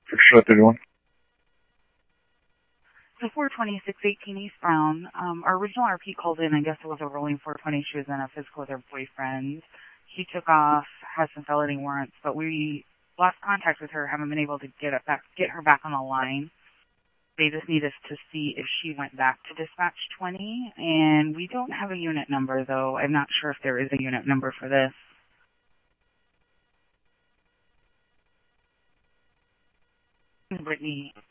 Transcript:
Sure, 31. So 42618 East Brown. Our original RP called in. I guess it was a rolling 420. She was in a physical with her boyfriend. He took off, has some felony warrants, but we lost contact with her. Haven't been able to get her back on the line. They just need us to see if she went back to dispatch 20, and we don't have a unit number though. I'm not sure if there is a unit number for this. Brittany